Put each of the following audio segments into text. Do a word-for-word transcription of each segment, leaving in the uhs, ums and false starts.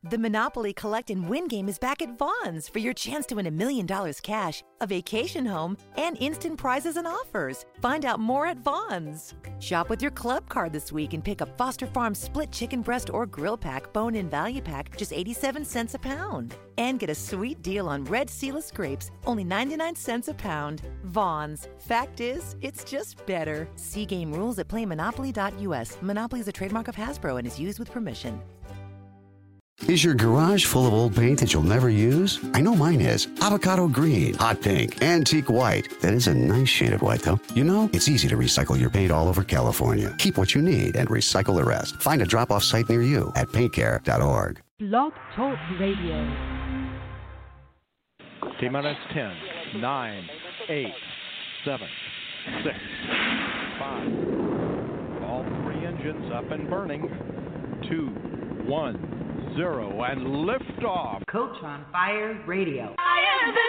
The Monopoly Collect and Win game is back at Vaughn's for your chance to win a million dollars cash, a vacation home, and instant prizes and offers. Find out more at Vaughn's. Shop with your club card this week and pick up Foster Farms split chicken breast or grill pack, bone-in value pack, just eighty-seven cents a pound. And get a sweet deal on red Sealess grapes, only ninety-nine cents a pound. Vaughn's. Fact is, it's just better. See game rules at play monopoly dot u s. Monopoly is a trademark of Hasbro and is used with permission. Is your garage full of old paint that you'll never use? I know mine is. Avocado green, hot pink, antique white. That is a nice shade of white, though. You know, it's easy to recycle your paint all over California. Keep what you need and recycle the rest. Find a drop-off site near you at paint care dot org. Blog Talk Radio. T-minus ten, nine, eight, seven, six, five. All three engines up and burning. Two, one. Zero and liftoff. Coach on Fire Radio. I am the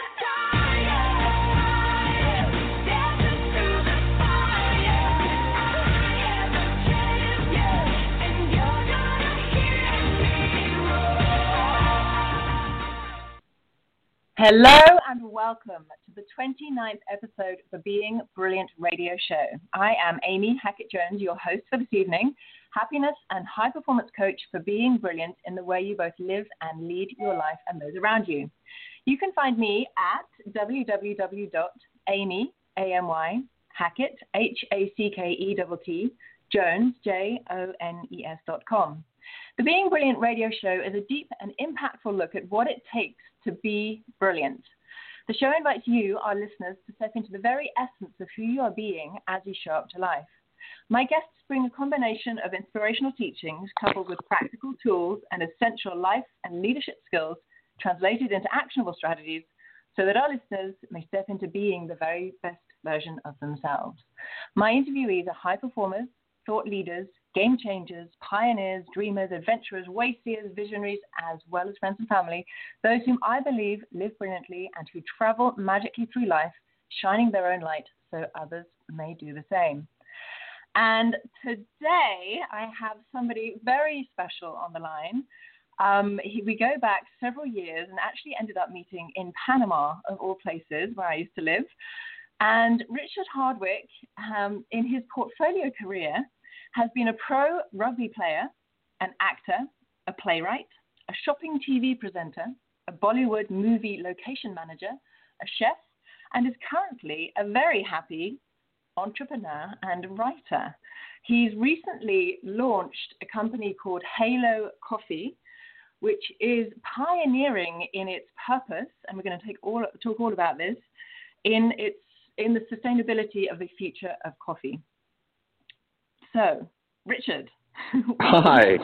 fire, dancing through the fire. I am the champion, and you're gonna hear me roar. Hello and welcome to the twenty-ninth episode of the Being Brilliant radio show. I am Amy Hackett-Jones, your host for this evening. Happiness and high-performance coach for being brilliant in the way you both live and lead your life and those around you. You can find me at w w w dot amy, A M Y, Hackett, H A C K E T T, Jones, J O N E S dot com. The Being Brilliant radio show is a deep and impactful look at what it takes to be brilliant. The show invites you, our listeners, to step into the very essence of who you are being as you show up to life. My guests bring a combination of inspirational teachings coupled with practical tools and essential life and leadership skills translated into actionable strategies so that our listeners may step into being the very best version of themselves. My interviewees are high performers, thought leaders, game changers, pioneers, dreamers, adventurers, wayseers, visionaries, as well as friends and family, those whom I believe live brilliantly and who travel magically through life, shining their own light so others may do the same. And today I have somebody very special on the line. Um, he, we go back several years and actually ended up meeting in Panama, of all places, where I used to live. And Richard Hardwick, um, in his portfolio career, has been a pro rugby player, an actor, a playwright, a shopping T V presenter, a Bollywood movie location manager, a chef, and is currently a very happy entrepreneur and writer. He's recently launched a company called Halo Coffee, which is pioneering in its purpose, and we're going to take all, talk all about this, in its in the sustainability of the future of coffee. So, Richard. Hi.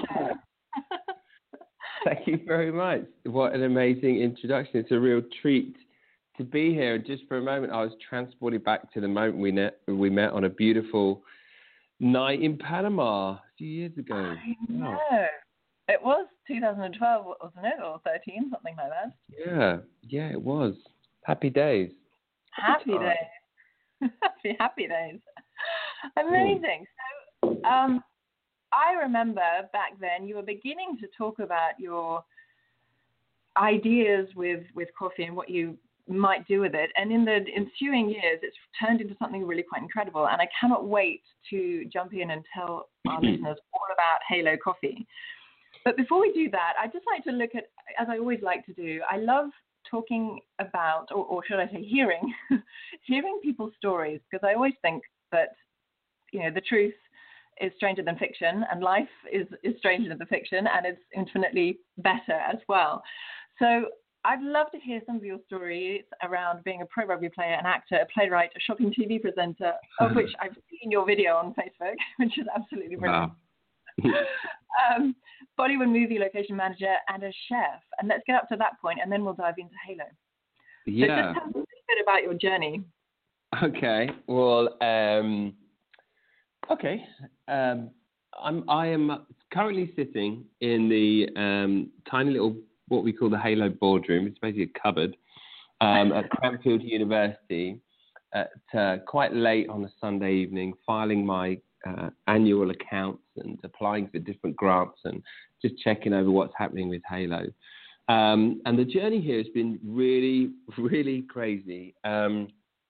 Thank you very much. What an amazing introduction. It's a real treat to be here. Just for a moment, I was transported back to the moment we met, we met on a beautiful night in Panama a few years ago. I know. Wow. It was two thousand twelve, wasn't it? Or thirteen, something like that. Yeah, yeah, it was. Happy days. Happy, happy days. happy, happy days. Amazing. So, um, I remember back then you were beginning to talk about your ideas with, with coffee and what you might do with it. And in the ensuing years, it's turned into something really quite incredible. And I cannot wait to jump in and tell our listeners all about Halo Coffee. But before we do that, I'd just like to look at, as I always like to do, I love talking about, or, or should I say hearing, hearing people's stories, because I always think that, you know, the truth is stranger than fiction, and life is, is stranger than the fiction, and it's infinitely better as well. So I'd love to hear some of your stories around being a pro rugby player, an actor, a playwright, a shopping T V presenter, of which I've seen your video on Facebook, which is absolutely brilliant. Wow. um, Bollywood movie location manager and a chef. And let's get up to that point, and then we'll dive into Halo. Yeah. So just tell us a little bit about your journey. Okay. Well, um, okay. Um, I'm, I am currently sitting in the um, tiny little, what we call the Halo boardroom. It's basically a cupboard um, at Cranfield University at uh, quite late on a Sunday evening, filing my uh, annual accounts and applying for different grants and just checking over what's happening with Halo. Um, and the journey here has been really, really crazy. Um,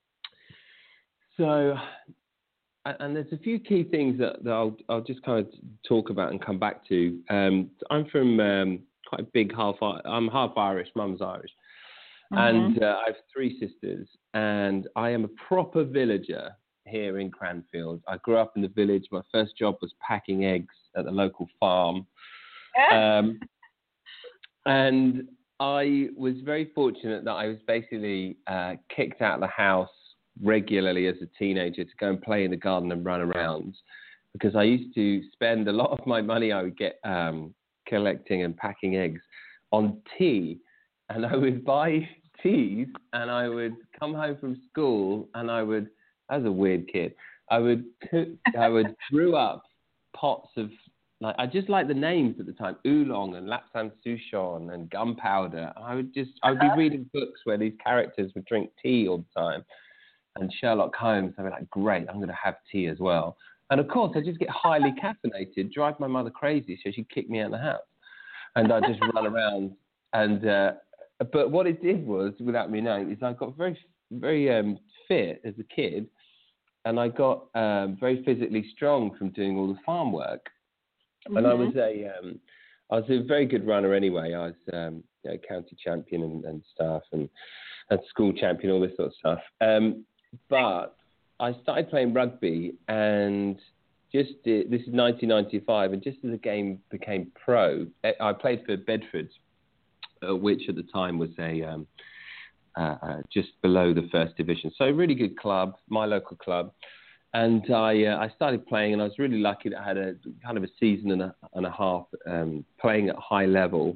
so, and there's a few key things that, that I'll, I'll just kind of talk about and come back to. Um, I'm from um, quite a big half, I'm half Irish, mum's Irish. Mm-hmm. And uh, I have three sisters, and I am a proper villager here in Cranfield. I grew up in the village. My first job was packing eggs at the local farm. Um, and I was very fortunate that I was basically uh, kicked out of the house regularly as a teenager to go and play in the garden and run around, because I used to spend a lot of my money I would get um, collecting and packing eggs on tea. And I would buy teas, and I would come home from school, and I would, I was a weird kid, I would cook, I would brew up pots of, like, I just like the names at the time, oolong and lapsang souchong and gunpowder. I would just, I would be reading books where these characters would drink tea all the time. And Sherlock Holmes, I'd be like, great, I'm going to have tea as well. And of course, I just get highly caffeinated, drive my mother crazy, so she'd kick me out of the house. And I'd just run around. And, uh, but what it did was, without me knowing, is I got very, very um, fit as a kid. And I got um, very physically strong from doing all the farm work. Mm-hmm. And I was a, um, I was a very good runner anyway. I was um, you know, county champion and, and stuff, and, and school champion, all this sort of stuff. Um, but I started playing rugby, and just uh, this is nineteen ninety-five, and just as the game became pro, I played for Bedford, uh, which at the time was a um, uh, uh, just below the first division. So a really good club, my local club. And I uh, I started playing, and I was really lucky that I had a kind of a season and a, and a half um, playing at high level.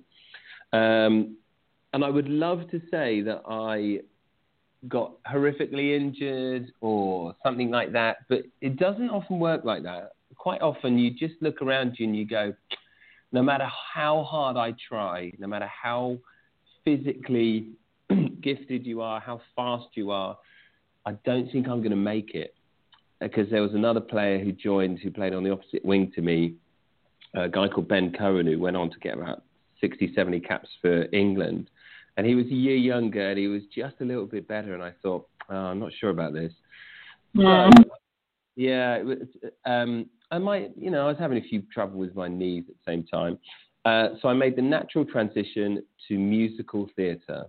Um, and I would love to say that I got horrifically injured or something like that, but it doesn't often work like that. Quite often you just look around you and you go, no matter how hard I try, no matter how physically gifted you are, how fast you are, I don't think I'm going to make it. Because there was another player who joined, who played on the opposite wing to me, a guy called Ben Cohen, who went on to get about sixty, seventy caps for England. And he was a year younger, and he was just a little bit better. And I thought, oh, I'm not sure about this. Yeah. So, yeah. It was, um, I might, you know, I was having a few trouble with my knees at the same time. Uh, so I made the natural transition to musical theatre.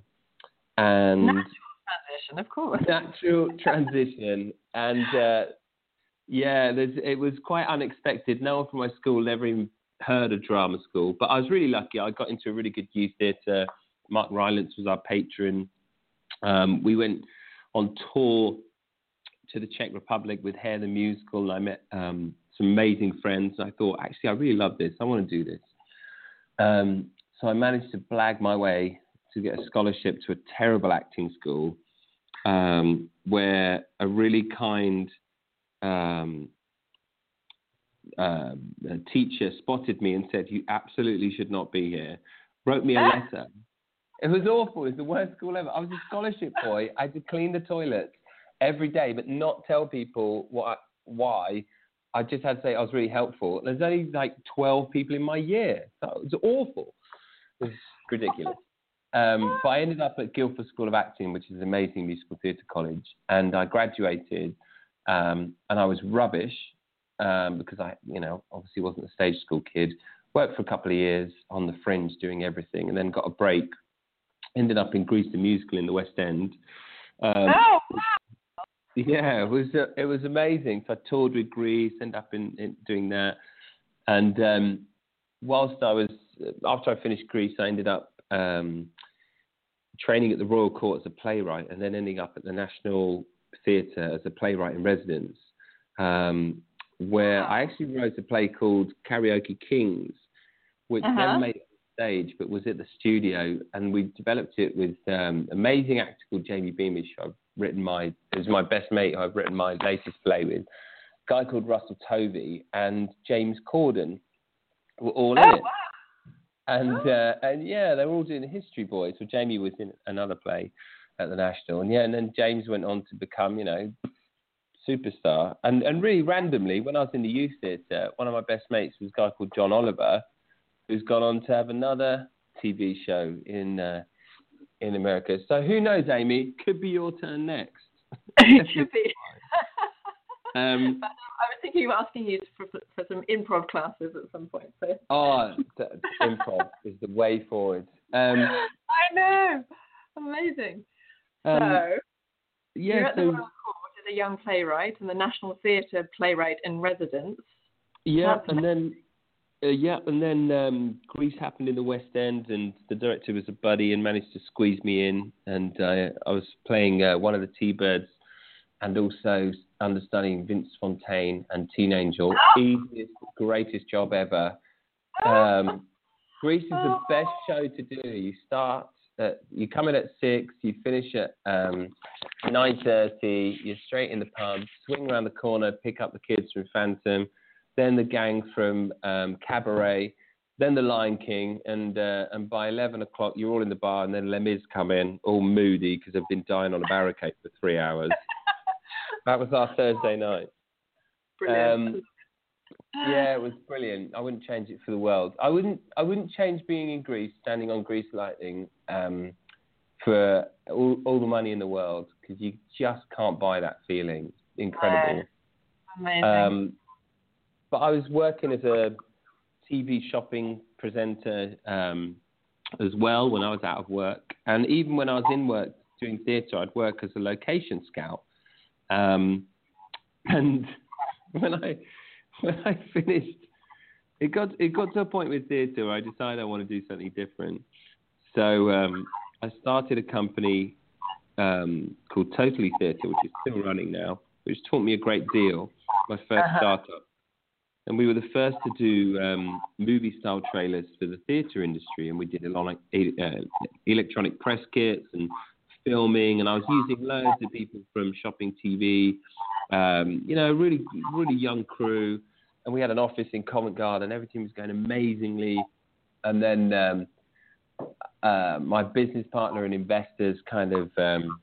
And natural transition, of course. Natural transition. And, uh, yeah, there's, it was quite unexpected. No one from my school ever even heard of drama school. But I was really lucky. I got into a really good youth theatre. Mark Rylance was our patron. Um, we went on tour to the Czech Republic with Hair the Musical, and I met um, some amazing friends. I thought, actually, I really love this. I want to do this. Um, so I managed to blag my way to get a scholarship to a terrible acting school, um, where a really kind um, uh, a teacher spotted me and said, you absolutely should not be here. Wrote me a letter. It was awful. It was the worst school ever. I was a scholarship boy. I had to clean the toilets every day, but not tell people what I, why. I just had to say I was really helpful. There's only like twelve people in my year. So it was awful. It was ridiculous. Um, but I ended up at Guildford School of Acting, which is an amazing musical theatre college. And I graduated, um, and I was rubbish um, because I, you know, obviously wasn't a stage school kid. Worked for a couple of years on the fringe doing everything, and then got a break. Ended up in Grease the Musical in the West End. Um, oh, wow. Yeah, it was uh, it was amazing. So I toured with Grease, ended up in, in doing that. And um, whilst I was, after I finished Grease, I ended up um, training at the Royal Court as a playwright, and then ending up at the National Theatre as a playwright in residence, um, where I actually wrote a play called Karaoke Kings, which uh-huh. never made it stage, but was at the studio, and we developed it with um, amazing actor called Jamie Beamish. I've written my, it was my best mate who I've written my latest play with. A guy called Russell Tovey and James Corden were all in oh, it. Wow. And uh, and yeah, they were all doing the History Boys. So Jamie was in another play at the National, and yeah, and then James went on to become, you know, superstar. And and really randomly, when I was in the youth theatre, one of my best mates was a guy called John Oliver, who's gone on to have another T V show in uh, in America. So who knows, Amy? Could be your turn next. It should be. um, but, um, I was thinking of asking you for, for some improv classes at some point. So. oh, th- improv is the way forward. Um, I know. Amazing. um, so, yeah, you're at so, the Royal Court as a young playwright and the National Theatre playwright in residence. yeah, That's and then uh, yeah, and then um, Grease happened in the West End, and the director was a buddy and managed to squeeze me in, and uh, I was playing uh, one of the T-Birds, and also understudying Vince Fontaine and Teen Angel. Easiest, greatest job ever. Um, Grease is the best show to do. You start, at, you come in at six, you finish at um, nine thirty. You're straight in the pub, swing around the corner, pick up the kids from Phantom, then the gang from um, Cabaret, then the Lion King, and uh, and by eleven o'clock you're all in the bar, and then Les Mis come in, all moody because they've been dying on a barricade for three hours. That was our Thursday night. Brilliant. Um, yeah, it was brilliant. I wouldn't change it for the world. I wouldn't. I wouldn't change being in Greece, standing on Grease Lightning, um, for all, all the money in the world, because you just can't buy that feeling. Incredible. Uh, amazing. Um, but I was working as a T V shopping presenter um, as well when I was out of work, and even when I was in work doing theatre, I'd work as a location scout. Um, and when I when I finished, it got it got to a point with theatre where I decided I want to do something different. So um, I started a company um, called Totally Theatre, which is still running now, which taught me a great deal. My first Uh-huh. startup, and we were the first to do um, movie-style trailers for the theatre industry, and we did a lot of uh, electronic press kits and filming, and I was using loads of people from Shopping T V, um, you know, really, really young crew, and we had an office in Covent Garden. Everything was going amazingly, and then um, uh, my business partner and investors kind of, um,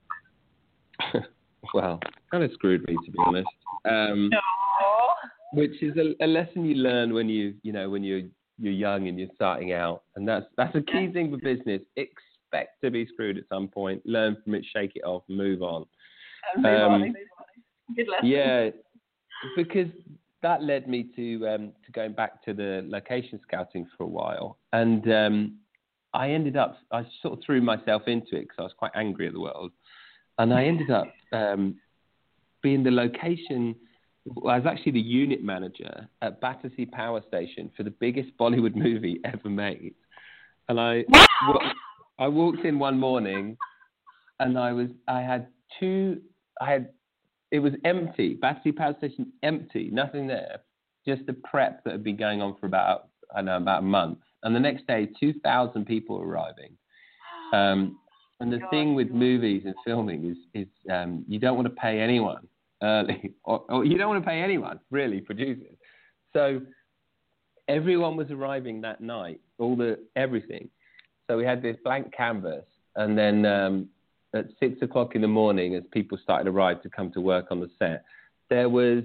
well, kind of screwed me, to be honest. Um, which is a, a lesson you learn when you, you know, when you're you're young and you're starting out, and that's that's a key thing for business. Expect to be screwed at some point. Learn from it, shake it off, move on. Move on, Um, move on. Good lesson. Yeah, because that led me to um, to going back to the location scouting for a while, and um, I ended up I sort of threw myself into it because I was quite angry at the world, and I ended up um, being the location. I was actually the unit manager at Battersea Power Station for the biggest Bollywood movie ever made, and I wa- I walked in one morning, and I was I had two I had. It was empty. Battersea Power Station empty, nothing there. Just the prep that had been going on for about I don't know about a month. And the next day, two thousand people were arriving. Um, and the God. thing with movies and filming is is um, you don't want to pay anyone early, or, or you don't want to pay anyone really, producers. So everyone was arriving that night, all the everything. So we had this blank canvas, and then. Um, At six o'clock in the morning, as people started to arrive to come to work on the set, there was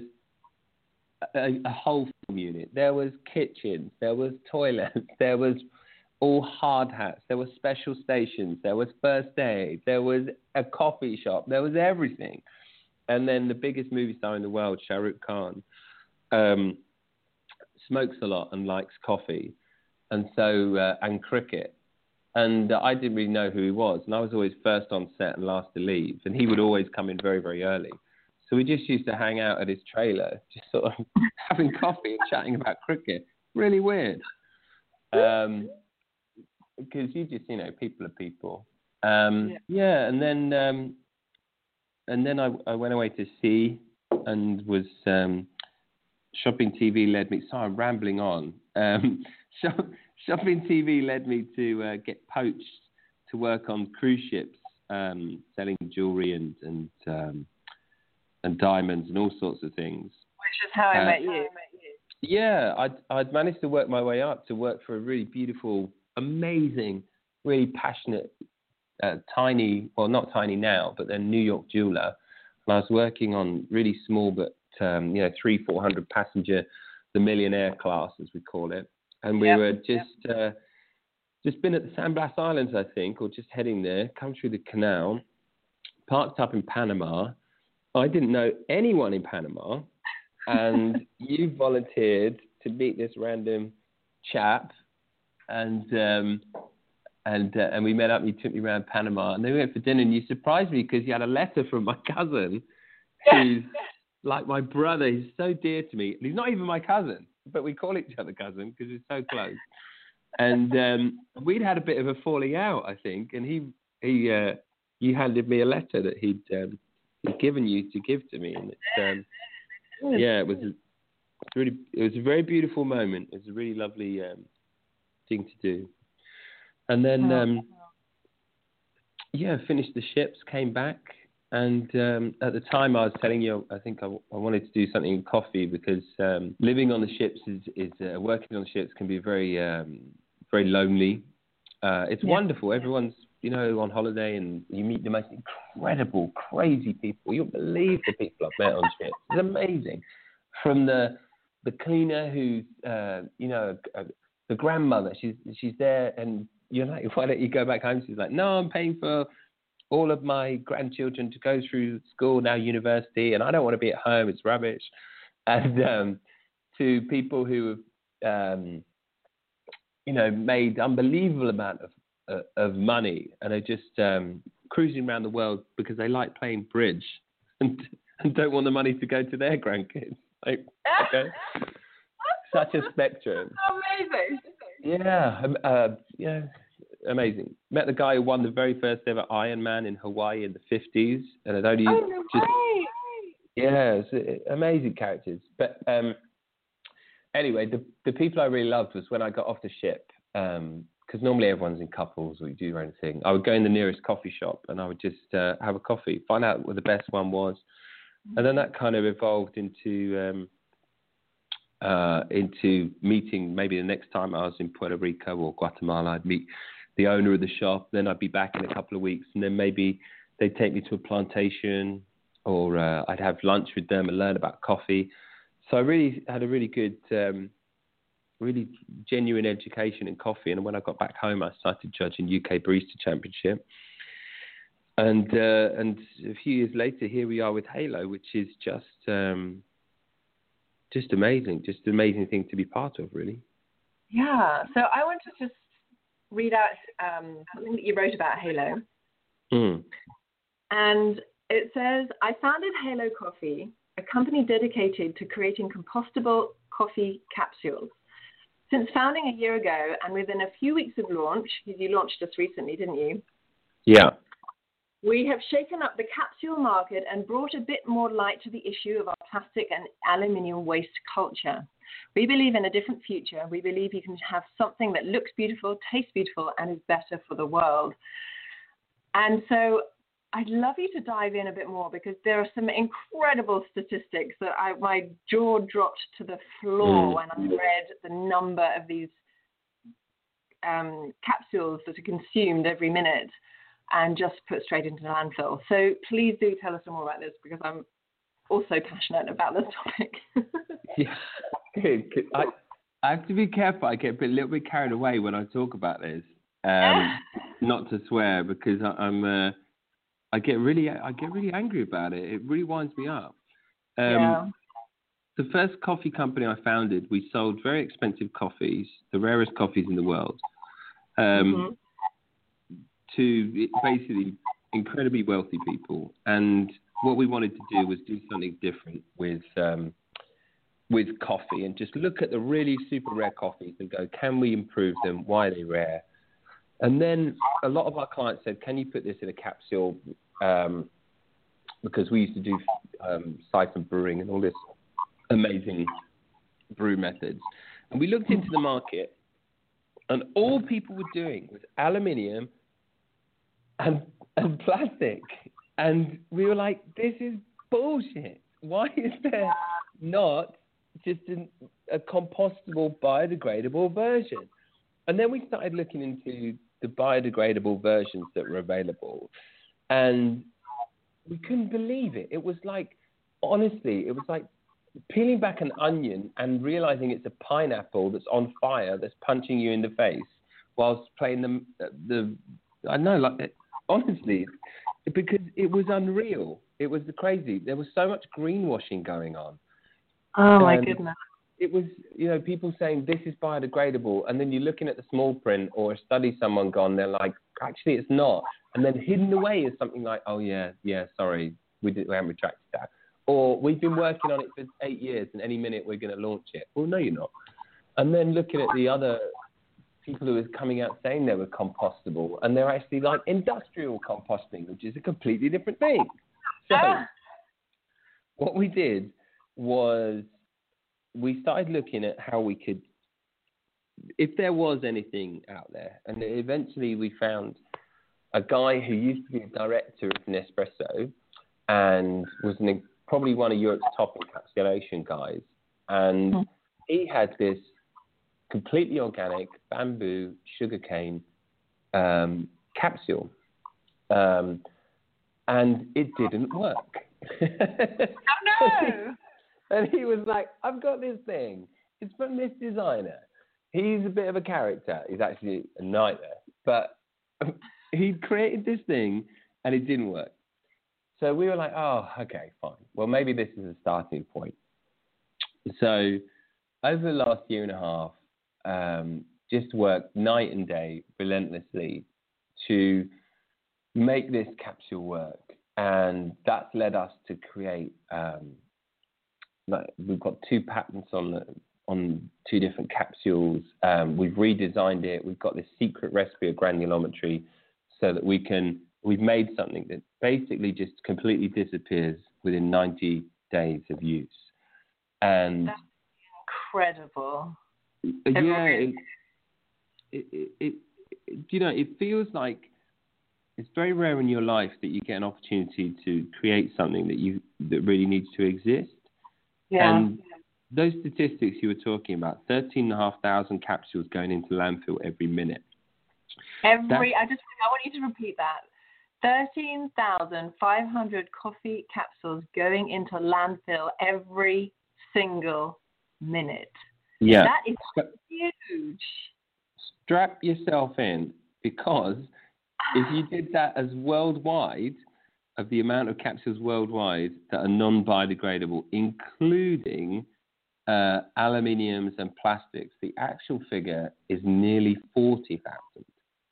a, a whole film unit. There was kitchens, there was toilets, there was all hard hats, there were special stations, there was first aid, there was a coffee shop, there was everything. And then the biggest movie star in the world, Shah Rukh Khan, um, smokes a lot and likes coffee, and so uh, and cricket. And uh, I didn't really know who he was. And I was always first on set and last to leave. And he would always come in very, very early. So we just used to hang out at his trailer, just sort of having coffee and chatting about cricket. Really weird. Um, because you just, you know, people are people. Um, yeah. yeah. And then um, and then I, I went away to sea and was um, Shopping T V led me. Sorry, I'm rambling on. Um, shop, Shopping T V led me to uh, get poached to work on cruise ships, um, selling jewelry and and um, and diamonds and all sorts of things. Which is how I uh, met you. Yeah, I'd I'd managed to work my way up to work for a really beautiful, amazing, really passionate, uh, tiny, well not tiny now, but then New York jeweler. And I was working on really small but um, you know three four hundred passenger, the millionaire class as we call it. and we Yep. were just uh, just been at the San Blas Islands, I think, or just heading there. Come through the canal, parked up in Panama. I didn't know anyone in Panama, and you volunteered to meet this random chap, and um, and uh, and we met up. And you took me around Panama, and then we went for dinner. And you surprised me because you had a letter from my cousin, who's like my brother. He's so dear to me. He's not even my cousin, but we call each other cousin because we're so close. And um, we'd had a bit of a falling out, I think. And he he uh, you handed me a letter that he'd, um, he'd given you to give to me, and it's um, yeah, it was a, it's really it was a very beautiful moment. It was a really lovely um, thing to do. And then um, yeah, finished the ships, came back. And um, at the time, I was telling you, I think I, I wanted to do something in coffee because um, living on the ships is, is uh, working on the ships can be very, um, very lonely. Uh, it's Yeah. wonderful. Everyone's, you know, on holiday, and you meet the most incredible, crazy people. You'll believe the people I've met on ships. It's amazing. From the the cleaner who's, uh, you know, uh, the grandmother. She's she's there, and you're like, why don't you go back home? She's like, no, I'm paying for all of my grandchildren to go through school, now university, and I don't want to be at home. It's rubbish. And um, to people who have, um, you know, made unbelievable amount of uh, of money and are just um, cruising around the world because they like playing bridge and, and don't want the money to go to their grandkids. Like, okay, such a spectrum. Amazing. Yeah, um, uh, yeah. Amazing. Met the guy who won the very first ever Ironman in Hawaii in the fifties, and had only Oh, no just way. yeah, it's uh, amazing characters. But um, anyway, the the people I really loved was when I got off the ship, because um, normally everyone's in couples or you do your own thing. I would go in the nearest coffee shop and I would just uh, have a coffee, find out what the best one was, and then that kind of evolved into um, uh, into meeting. Maybe the next time I was in Puerto Rico or Guatemala, I'd meet the owner of the shop, then I'd be back in a couple of weeks, and then maybe they'd take me to a plantation, or uh, I'd have lunch with them and learn about coffee. So I really had a really good, um, really genuine education in coffee. And when I got back home, I started judging U K Barista Championship. And uh, and a few years later, here we are with Halo, which is just um, just amazing, just an amazing thing to be part of, really. Yeah. So I want to just read out um, something that you wrote about Halo. Mm. And it says, I founded Halo Coffee, a company dedicated to creating compostable coffee capsules. Since founding a year ago, and within a few weeks of launch, you launched just recently, didn't you? Yeah. We have shaken up the capsule market and brought a bit more light to the issue of our plastic and aluminium waste culture. We believe in a different future. We believe you can have something that looks beautiful, tastes beautiful, and is better for the world. And so I'd love you to dive in a bit more, because there are some incredible statistics that I, my jaw dropped to the floor mm. when I read the number of these um, capsules that are consumed every minute and just put straight into the landfill. So please do tell us some more about this, because I'm also passionate about this topic. Yeah. I, I have to be careful. I get a, bit, a little bit carried away when I talk about this. Um, not to swear, because I, I'm. Uh, I get really, I get really angry about it. It really winds me up. Um, yeah. The first coffee company I founded, we sold very expensive coffees, the rarest coffees in the world, um, mm-hmm. to basically incredibly wealthy people. And what we wanted to do was do something different with. Um, with coffee, and just look at the really super rare coffees and go, can we improve them? Why are they rare? And then a lot of our clients said, can you put this in a capsule? Um, because we used to do um, siphon brewing and all this amazing brew methods. And we looked into the market, and all people were doing was aluminium and, and plastic. And we were like, this is bullshit. Why is there not just an, a compostable, biodegradable version? And then we started looking into the biodegradable versions that were available, and we couldn't believe it. It was like, honestly, it was like peeling back an onion and realizing it's a pineapple that's on fire that's punching you in the face whilst playing the the I know like honestly because it was unreal. It was crazy. There was so much greenwashing going on. Oh my And goodness. It was, you know, people saying this is biodegradable, and then you're looking at the small print or a study someone gone, they're like, actually it's not. And then hidden away is something like, oh yeah, yeah, sorry, we, did, we haven't retracted that. Or we've been working on it for eight years and any minute we're going to launch it. Well, no, you're not. And then looking at the other people who are coming out saying they were compostable, and they're actually like industrial composting, which is a completely different thing. So what we did was we started looking at how we could, if there was anything out there, and eventually we found a guy who used to be a director of Nespresso and was an, probably one of Europe's top encapsulation guys, and mm. he had this completely organic bamboo sugarcane um, capsule, um, and it didn't work. Oh no! And he was like, I've got this thing. It's from this designer. He's a bit of a character. He's actually a nightmare. But he created this thing, and it didn't work. So we were like, oh, okay, fine. Well, maybe this is a starting point. So over the last year and a half, um, just worked night and day relentlessly to make this capsule work. And that's led us to create... Um, Like we've got two patents on the, on two different capsules. Um, we've redesigned it. We've got this secret recipe of granulometry so that we can, we've made something that basically just completely disappears within ninety days of use. And that's incredible. Yeah, it, it, it, it, you know, it feels like it's very rare in your life that you get an opportunity to create something that you, that really needs to exist. Yeah. And those statistics you were talking about, thirteen and a half thousand capsules going into landfill every minute. Every, That's, I just, I want you to repeat that. thirteen thousand five hundred coffee capsules going into landfill every single minute. Yeah. That is huge. Strap yourself in, because if you did that as worldwide, of the amount of capsules worldwide that are non-biodegradable, including uh, aluminiums and plastics, the actual figure is nearly forty thousand.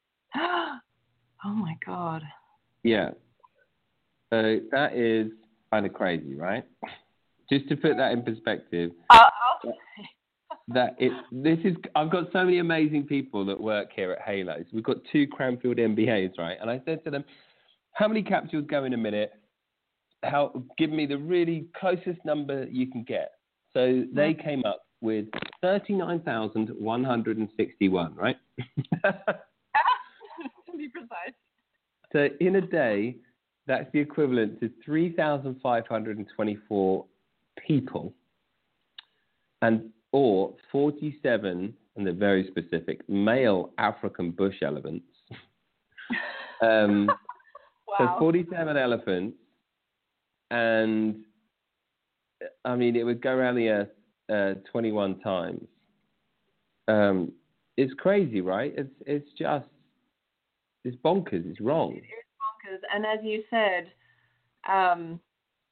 Oh, my God. Yeah. So that is kind of crazy, right? Just to put that in perspective, Uh, that it, this is, I've got so many amazing people that work here at Halos. We've got two Cranfield M B As, right? And I said to them, how many capsules go in a minute? How, give me the really closest number you can get. So they came up with thirty-nine thousand one hundred sixty-one, right? to be precise. So in a day, that's the equivalent to three thousand five hundred twenty-four people, and or forty-seven, and they're very specific, male African bush elephants. um, Wow. So forty-seven elephants, and I mean, it would go around the earth uh, twenty-one times. Um, it's crazy, right? It's it's just, it's bonkers. It's wrong. It is bonkers. And as you said, um,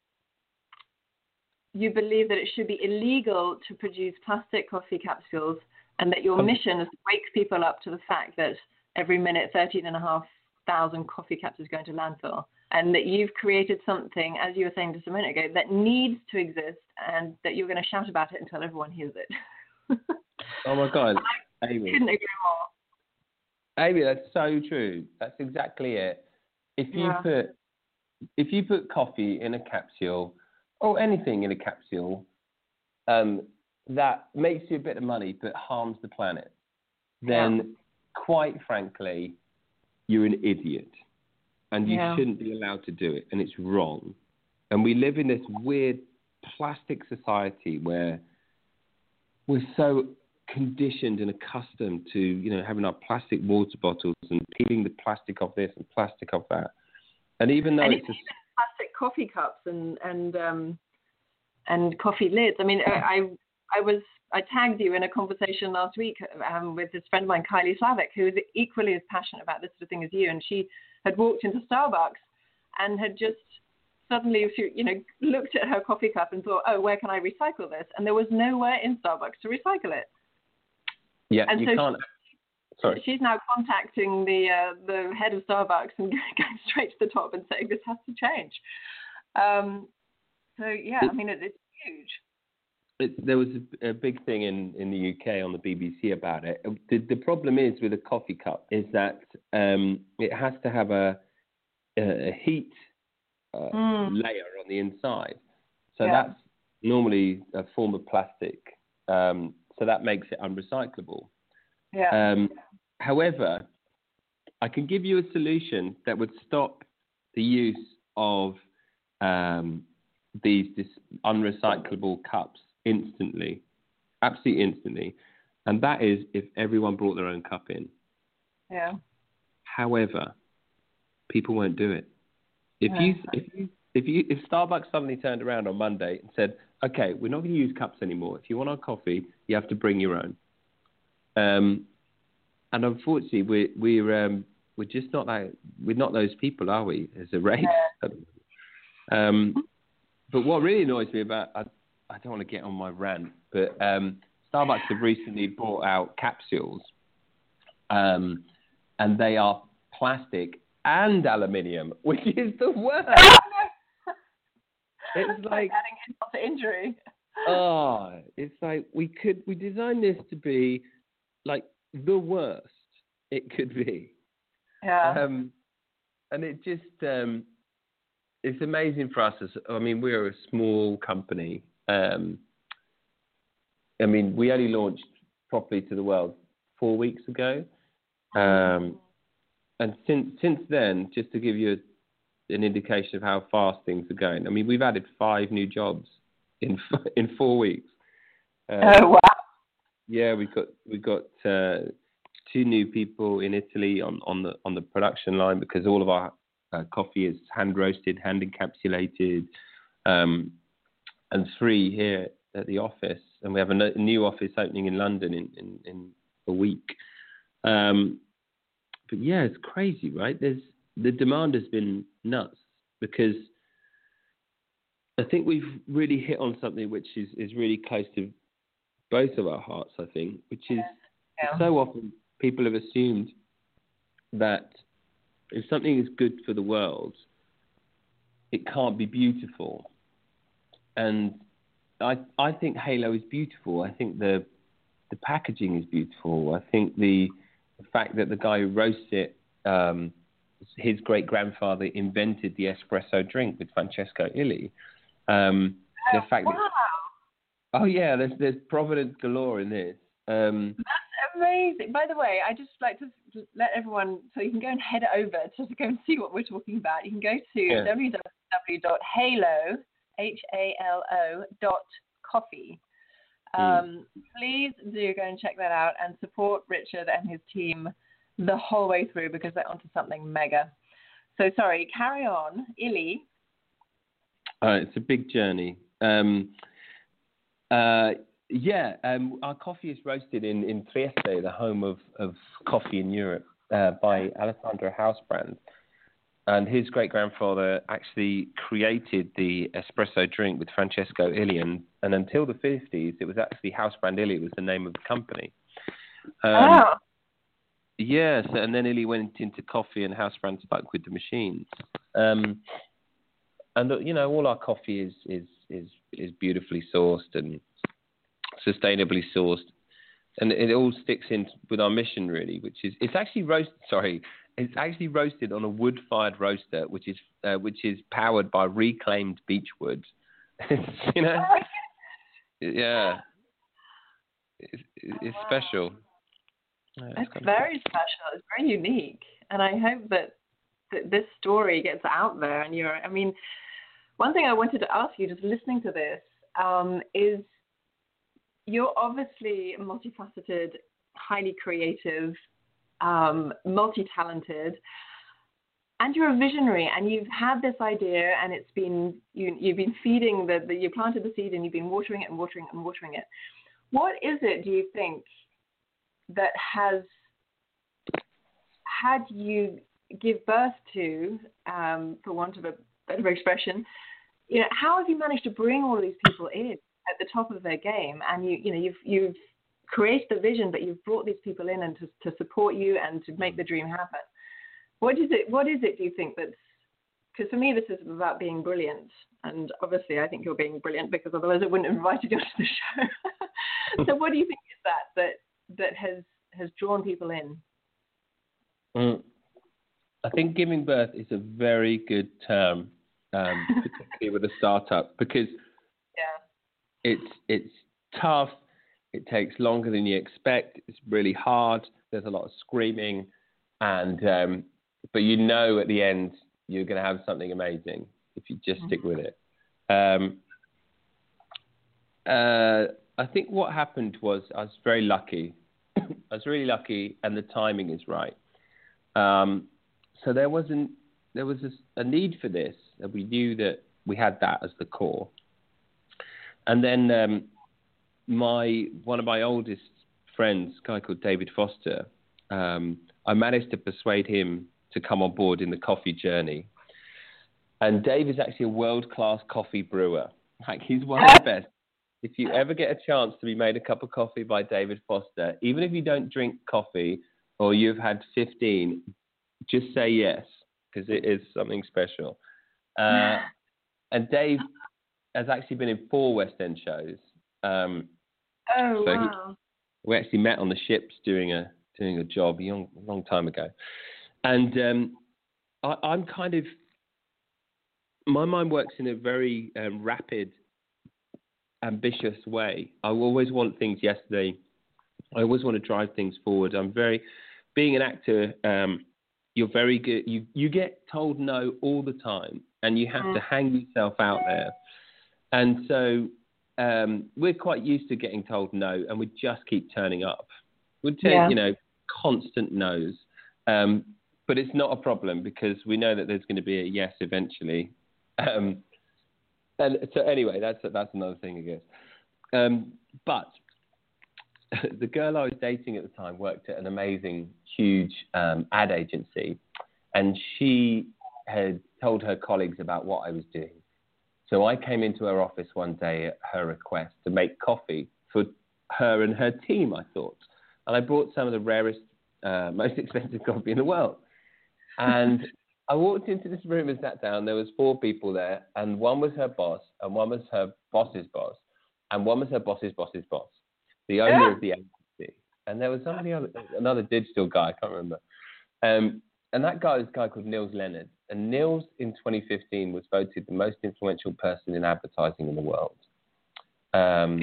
you believe that it should be illegal to produce plastic coffee capsules, and that your mission is to wake people up to the fact that every minute thirteen and a half thousand coffee capsules go into landfill, and that you've created something, as you were saying just a minute ago, that needs to exist, and that you're going to shout about it until everyone hears it. Oh my God, I Amy. couldn't agree more. Amy, that's so true. That's exactly it. If you Yeah. put if you put coffee in a capsule, or anything in a capsule, um, that makes you a bit of money but harms the planet, then Yeah. quite frankly, you're an idiot, and you Yeah. shouldn't be allowed to do it, and it's wrong. And we live in this weird plastic society where we're so conditioned and accustomed to, you know, having our plastic water bottles and peeling the plastic off this and plastic off that. And even though and it's even a, plastic coffee cups and and um and coffee lids. I mean, I I was I tagged you in a conversation last week um, with this friend of mine, Kylie Slavic, who is equally as passionate about this sort of thing as you, and she had walked into Starbucks and had just suddenly, you know, looked at her coffee cup and thought, oh, where can I recycle this? And there was nowhere in Starbucks to recycle it. Yeah, and you so can't. She, Sorry. She's now contacting the uh, the head of Starbucks and going straight to the top and saying this has to change. Um, so yeah, I mean, it, it's huge. It, there was a, a big thing in, in the U K on the B B C about it. The, the problem is with a coffee cup is that um, it has to have a, a, a heat uh, mm. layer on the inside. So yeah. that's normally a form of plastic. Um, so that makes it unrecyclable. Yeah. Um, however, I can give you a solution that would stop the use of um, these dis- unrecyclable cups instantly, absolutely instantly, and that is if everyone brought their own cup in. Yeah. However, people won't do it. If yeah. you if you if you if Starbucks suddenly turned around on Monday and said, "Okay, we're not going to use cups anymore. If you want our coffee, you have to bring your own." Um, and unfortunately, we're we're um, we're just not that we're not those people, are we? As a race. Yeah. Um, but what really annoys me about I, I don't want to get on my rant, but um, Starbucks have recently brought out capsules, um, and they are plastic and aluminium, which is the worst. It's like adding insult to injury. Oh, it's like we could we designed this to be like the worst it could be. Yeah. Um, and it just um, it's amazing for us. As, I mean, we're a small company. Um, I mean, we only launched properly to the world four weeks ago, um, and since since then, just to give you a, an indication of how fast things are going. I mean, we've added five new jobs in in four weeks. Um, oh wow! Yeah, we've got we've got uh, two new people in Italy on, on the on the production line because all of our uh, coffee is hand roasted, hand encapsulated, um, and three here at the office, and we have a, no, a new office opening in London in in, in a week. Um, but yeah, it's crazy, right? There's the demand has been nuts because I think we've really hit on something which is, is really close to both of our hearts, I think, which is yeah. so often people have assumed that if something is good for the world, it can't be beautiful. And I I think Halo is beautiful. I think the the packaging is beautiful. I think the, the fact that the guy who roasts it, um, his great-grandfather invented the espresso drink with Francesco Illy. Um, the fact wow. that Oh yeah, there's there's providence galore in this. Um, That's amazing. By the way, I just like to let everyone, so you can go and head over to go and see what we're talking about. You can go to yeah. w w w dot halo h a l o dot coffee. Um, mm. Please do go and check that out and support Richard and his team the whole way through because they're onto something mega. So sorry, carry on, Illy. Uh, it's a big journey. Um, Uh, yeah, um, our coffee is roasted in, in Trieste, the home of, of coffee in Europe, uh, by Alessandro Hausbrand. And his great-grandfather actually created the espresso drink with Francesco Illy. And, and until the fifties, it was actually Hausbrand Illy was the name of the company. Um, oh. Yes, and then Illy went into coffee and Hausbrand stuck with the machines. Um, and, you know, all our coffee is, is, is, is beautifully sourced and sustainably sourced. And it all sticks in with our mission, really, which is, it's actually roasted, sorry, it's actually roasted on a wood-fired roaster, which is, uh, which is powered by reclaimed beech wood. you know? Yeah. It's, it's special. Yeah, it's it's very cool. special. It's very unique. And I hope that, that this story gets out there. And you're, I mean, one thing I wanted to ask you, just listening to this, um, is you're obviously multifaceted, highly creative, um, multi-talented. and you're a visionary, and you've had this idea, and it's been you, you've been feeding the, the you planted the seed, and you've been watering it and watering it and watering it. What is it, do you think, that has had you give birth to, um, for want of a better expression, you know, how have you managed to bring all of these people in at the top of their game? And you, you know, you've you've created the vision, but you've brought these people in and to, to support you and to make the dream happen. What is it? What is it? Do you think that's? Because for me, this is about being brilliant, and obviously, I think you're being brilliant because otherwise, I wouldn't have invited you to the show. So, what do you think is that that that has has drawn people in? Mm. I think giving birth is a very good term, um, particularly with a startup, because yeah. it's it's tough. It takes longer than you expect. It's really hard. There's a lot of screaming, and um, but you know at the end you're going to have something amazing if you just mm-hmm. stick with it. Um, uh, I think what happened was I was very lucky. I was really lucky, and the timing is right. Um, so there wasn't there was a, a need for this, and we knew that we had that as the core. And then um, my one of my oldest friends, a guy called David Foster, um, I managed to persuade him to come on board in the coffee journey. And Dave is actually a world-class coffee brewer. Like, he's one of the best. If you ever get a chance to be made a cup of coffee by David Foster, even if you don't drink coffee or you've had fifteen, just say yes, because it is something special. Uh, and Dave has actually been in four West End shows. Um, oh, so wow. He, we actually met on the ships doing a doing a job a long, long time ago. And um, I, I'm kind of, my mind works in a very um, rapid, ambitious way. I always want things yesterday. I always want to drive things forward. I'm very, being an actor, um, you're very good. You, you get told no all the time, and you have mm. to hang yourself out there. And so um, we're quite used to getting told no, and we just keep turning up. We take, yeah. you know, constant no's. Um, but it's not a problem because we know that there's going to be a yes eventually. Um, and so anyway, that's that's another thing, I guess. Um, but the girl I was dating at the time worked at an amazing, huge um, ad agency, and she had told her colleagues about what I was doing. So I came into her office one day at her request to make coffee for her and her team, I thought. And I brought some of the rarest, uh, most expensive coffee in the world. And I walked into this room and sat down. There was four people there, and one was her boss, and one was her boss's boss, and one was her boss's boss's boss, the owner yeah. of the agency. And there was somebody other, another digital guy, I can't remember. Um, and that guy was a guy called Niels Leonard. And Niels in twenty fifteen was voted the most influential person in advertising in the world. Um,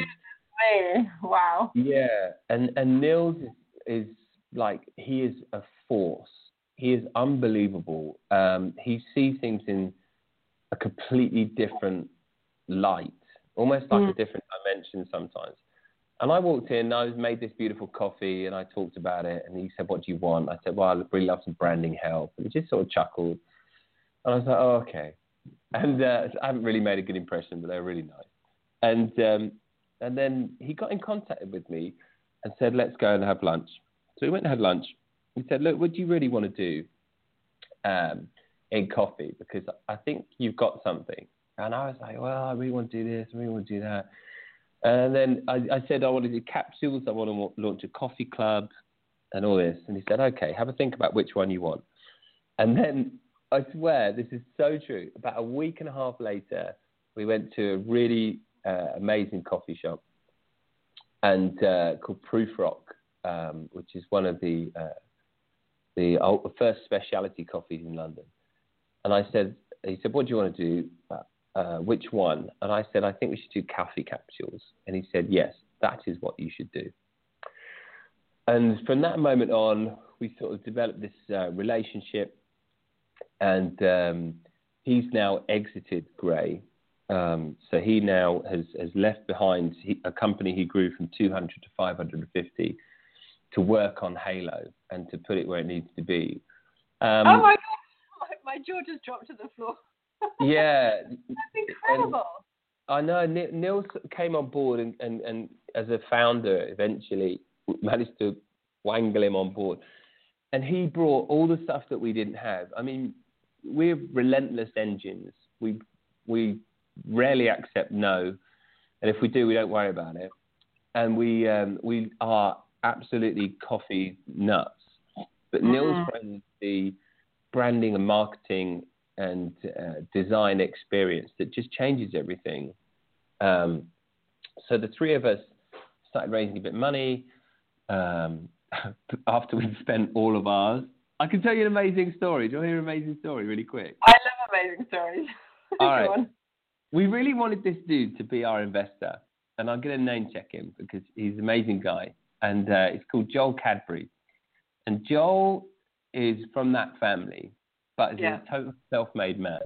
wow. Yeah, and and Niels is, is like, he is a force. He is unbelievable. Um, he sees things in a completely different light, almost like mm. a different dimension sometimes. And I walked in, I made this beautiful coffee, and I talked about it. And he said, "What do you want?" I said, "Well, I really love some branding help." And he just sort of chuckled. And I was like, "Oh, okay." And uh, I haven't really made a good impression, but they were really nice. And um, and then he got in contact with me and said, "Let's go and have lunch." So we went and had lunch. He said, "Look, what do you really want to do um, in coffee? Because I think you've got something." And I was like, "Well, I really want to do this. I really want to do that." And then I, I said, "I want to do capsules. I want to launch a coffee club and all this." And he said, "Okay, have a think about which one you want." And then I swear, this is so true. About a week and a half later, we went to a really uh, amazing coffee shop and uh, called Proof Rock, um, which is one of the uh, the old, first specialty coffees in London. And I said, he said, "What do you want to do? Uh, uh, which one?" And I said, "I think we should do coffee capsules." And he said, "Yes, that is what you should do." And from that moment on, we sort of developed this uh, relationship. And um, he's now exited Grey. Um, so he now has, has left behind a company he grew from two hundred to five hundred fifty to work on Halo and to put it where it needs to be. Um, oh, my God. My, my jaw just dropped to the floor. Yeah. That's incredible. And I know Neil, Neil came on board and, and, and as a founder eventually managed to wangle him on board. And he brought all the stuff that we didn't have. I mean, we're relentless engines. We we rarely accept no. And if we do, we don't worry about it. And we um, we are absolutely coffee nuts. But mm-hmm. Neil's brings the branding and marketing and uh, design experience that just changes everything. Um, so the three of us started raising a bit of money um, after we'd spent all of ours. I can tell you an amazing story. Do you want to hear an amazing story really quick? I love amazing stories. All right. On. We really wanted this dude to be our investor. And I'm going to name check him because he's an amazing guy. And uh, it's called Joel Cadbury. And Joel is from that family, but he's yeah. a total self-made man.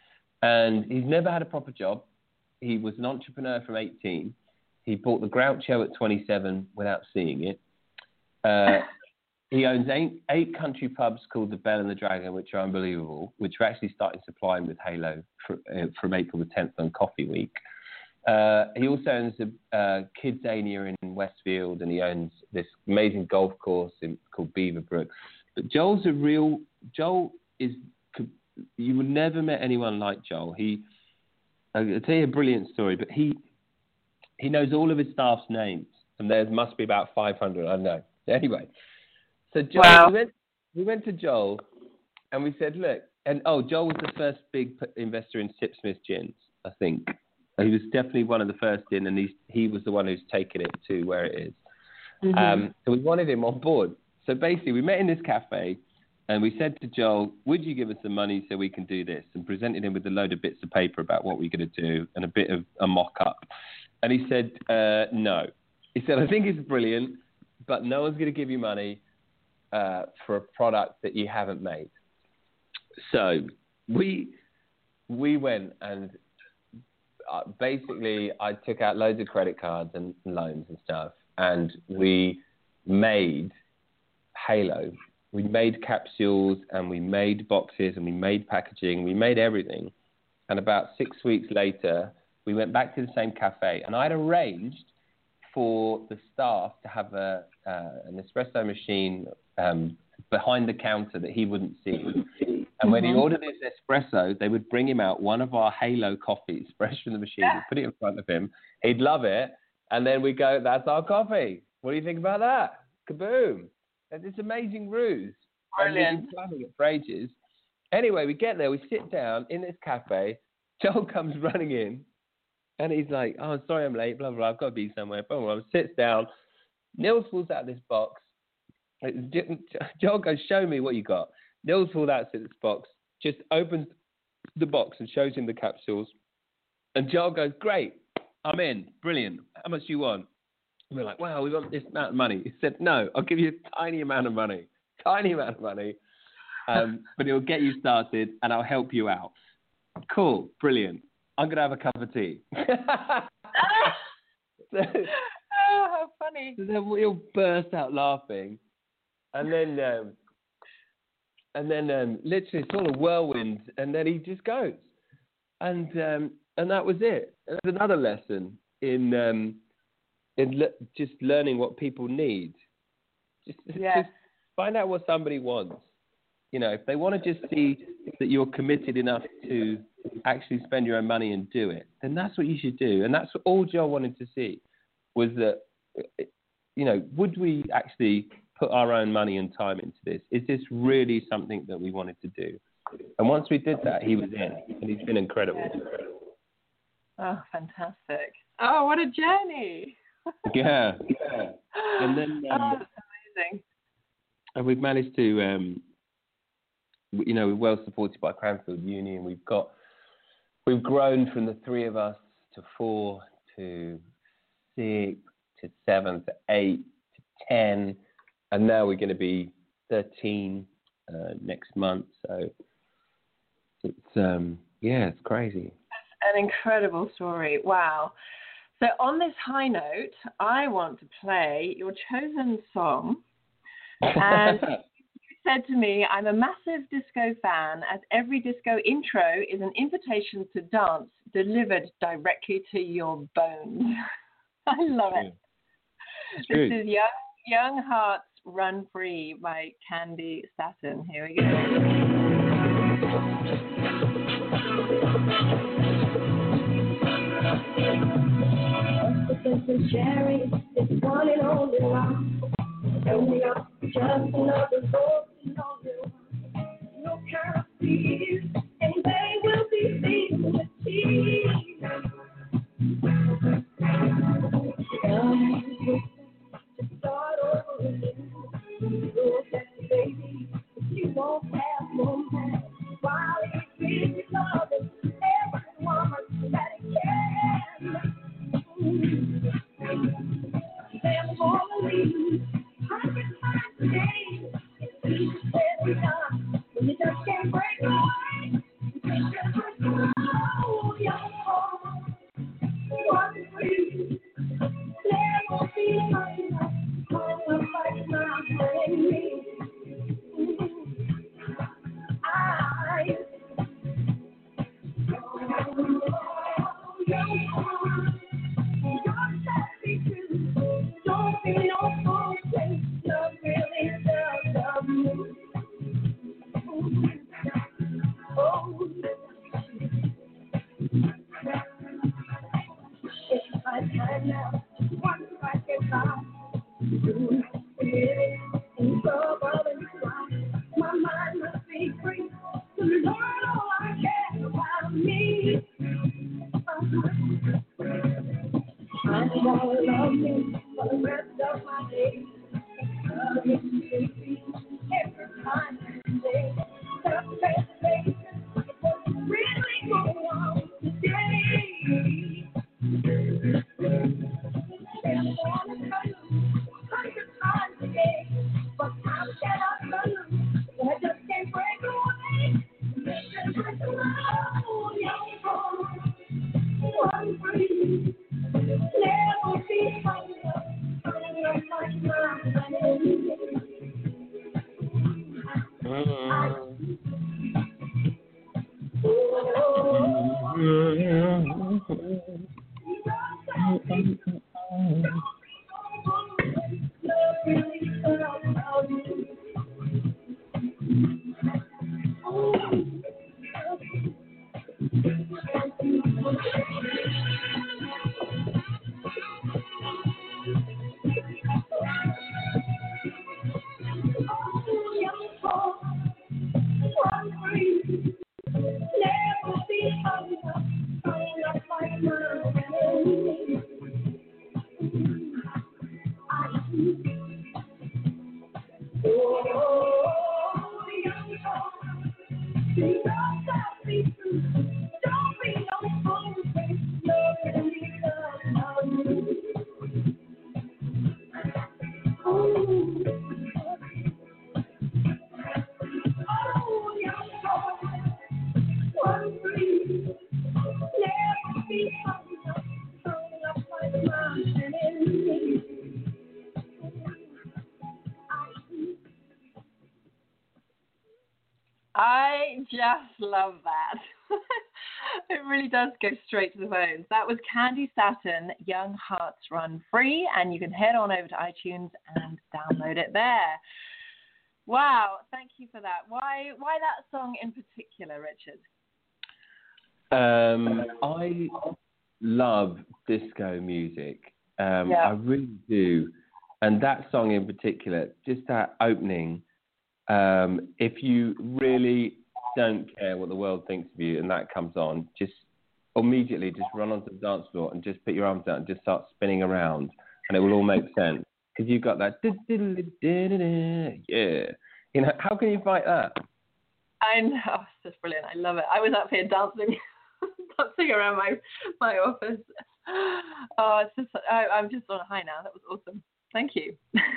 And he's never had a proper job. He was an entrepreneur from eighteen. He bought the Groucho at twenty-seven without seeing it. Uh, he owns eight, eight country pubs called the Bell and the Dragon, which are unbelievable, which we're actually starting supplying with Halo for, uh, from April the tenth on Coffee Week. Uh, he also owns a uh, Kidzania in Westfield, and he owns this amazing golf course in, called Beaverbrook. But Joel's a real Joel is. You would never met anyone like Joel. He, I'll tell you a brilliant story. But he, he knows all of his staff's names, and there must be about five hundred. I don't know. Anyway, so Joel, wow. we went. We went to Joel, and we said, look, and oh, Joel was the first big investor in Sipsmith Gins, I think. He was definitely one of the first in, and he's, he was the one who's taken it to where it is. Mm-hmm. Um, so we wanted him on board. So basically, we met in this cafe, and we said to Joel, would you give us some money so we can do this? And presented him with a load of bits of paper about what we're going to do and a bit of a mock-up. And he said, uh, no. He said, I think it's brilliant, but no one's going to give you money uh, for a product that you haven't made. So we we went and... Uh, basically, I took out loads of credit cards and loans and stuff, and we made Halo. We made capsules, and we made boxes, and we made packaging. We made everything. And about six weeks later, we went back to the same cafe, and I'd arranged for the staff to have a uh, an espresso machine um, behind the counter that he wouldn't see. And when mm-hmm. he ordered his espresso, they would bring him out one of our Halo coffees fresh from the machine. We'd put it in front of him. He'd love it. And then we go, that's our coffee. What do you think about that? Kaboom. And it's amazing ruse. Brilliant. And we've been planning it for ages. Anyway, we get there. We sit down in this cafe. Joel comes running in. And he's like, oh, sorry I'm late, blah, blah, I've got to be somewhere. Boom, boom. Sits down. Nils pulls out this box. Joel goes, show me what you got. Nils pulls out this box, just opens the box and shows him the capsules. And Joel goes, great, I'm in, brilliant. How much do you want? And we're like, wow, we want this amount of money. He said, no, I'll give you a tiny amount of money, tiny amount of money, um, but it'll get you started and I'll help you out. Cool, brilliant. I'm going to have a cup of tea. so, oh, how funny. So then we all burst out laughing. And then... Um, And then um, literally it's all a whirlwind, and then he just goes, and um, and that was it. It was another lesson in um, in le- just learning what people need. Just, yes. just find out what somebody wants. You know, if they want to just see that you're committed enough to actually spend your own money and do it, then that's what you should do. And that's what all Joe wanted to see was that, you know, would we actually put our own money and time into this? Is this really something that we wanted to do? And once we did that, he was in, and he's been incredible. Oh, fantastic. Oh, what a journey. yeah. yeah. And then, um, oh, that's amazing. And we've managed to, um, you know, we're well supported by Cranfield Uni, and we've got, we've grown from the three of us to four, to six, to seven, to eight, to ten, and now we're going to be thirteen uh, next month. So it's um, yeah, it's crazy. That's an incredible story. Wow. So on this high note, I want to play your chosen song, and you said to me, I'm a massive disco fan, as every disco intro is an invitation to dance delivered directly to your bones. I love it. It's This good. is Young, Young Hearts Run Free by Candy Staton. Here we go. Cherry, it's one and only one. And we are just another broken on you. No copies, and they will be seen with tears. To start over again. Look at the baby, you won't have no man. While it's really loving every woman that it can. Never gonna leave. Hundred times a day, it's easy said and done. When you just can't break away, you can't just break away. Oh, young heart, one free. Never be enough. Hung up like my enemy. I, oh, young heart. Don't be no fool, love really does love you. Oh, it's my time now. One right goodbye. Do it in trouble and strife. My mind must be free to learn all I can about me. I wanna love you for the rest of my days. Love you, baby, every time you say. Self-preservation is what's really going on today. Never wanna tell you a hundred times a day, but how can I tell you when I just can't break away? Just break away, oh, young boy, one free. Never be hung up, hung up like my enemy. I just love that. It really does go straight to the bones. That was Candy Staton, Young Hearts Run Free, and you can head on over to iTunes and download it there. Wow, thank you for that. Why why that song in particular, Richard? Um, I love disco music. Um, Yeah. I really do. And that song in particular, just that opening, um, if you really don't care what the world thinks of you and that comes on, just immediately just run onto the dance floor and just put your arms out and just start spinning around and it will all make sense. Because you've got that, yeah. You know, how can you fight that? I know, it's just brilliant. I love it. I was up here dancing, dancing around my my office. Oh, it's just I, I'm just on a high now. That was awesome. Thank you.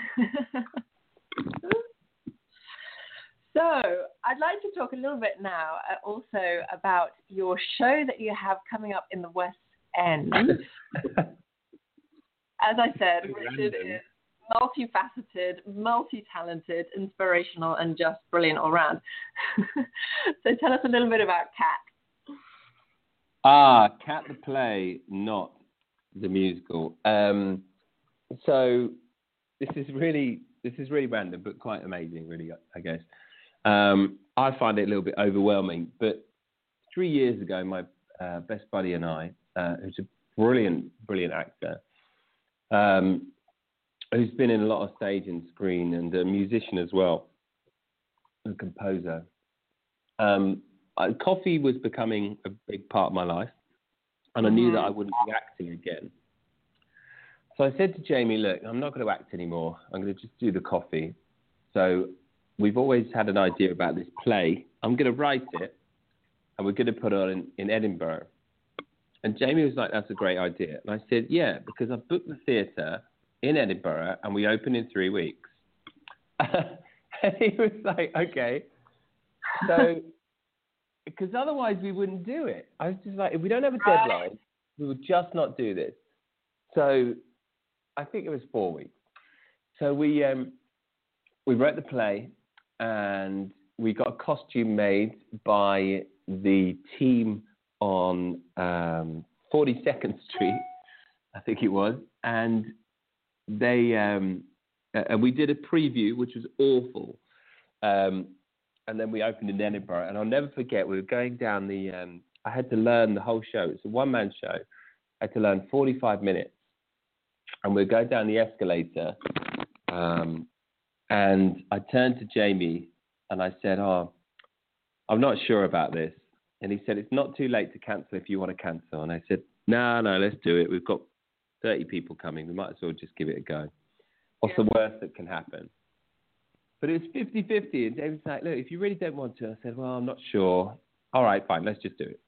So I'd like to talk a little bit now uh, also about your show that you have coming up in the West End. As I said, Richard is multifaceted, multi-talented, inspirational, and just brilliant all round. So tell us a little bit about Cat. Ah, Cat the play, not the musical. Um, so this is really this is really random, but quite amazing, really, I guess. Um, I find it a little bit overwhelming, but three years ago, my uh, best buddy and I, uh, who's a brilliant, brilliant actor, um, who's been in a lot of stage and screen, and a musician as well, a composer. Um, I, coffee was becoming a big part of my life, and I knew that I wouldn't be acting again. So I said to Jamie, look, I'm not going to act anymore. I'm going to just do the coffee. So we've always had an idea about this play. I'm going to write it, and we're going to put it on in, in Edinburgh. And Jamie was like, that's a great idea. And I said, yeah, because I've booked the theatre in Edinburgh, and we open in three weeks. And he was like, okay. So, because otherwise we wouldn't do it. I was just like, if we don't have a deadline, we would just not do this. So I think it was four weeks. So we um, we wrote the play, and we got a costume made by the team on um, forty-second Street, I think it was, and they um, and we did a preview, which was awful, um, and then we opened in Edinburgh. And I'll never forget, we were going down the. Um, I had to learn the whole show. It's a one-man show. I had to learn forty-five minutes, and we'd go down the escalator, um, and I turned to Jamie and I said, "Oh, I'm not sure about this." And he said, "It's not too late to cancel if you want to cancel." And I said, "No, no, let's do it. We've got thirty people coming. We might as well just give it a go. What's the worst that can happen?" But it was fifty-fifty. And David's like, "Look, if you really don't want to." I said, "Well, I'm not sure." "All right, fine. Let's just do it."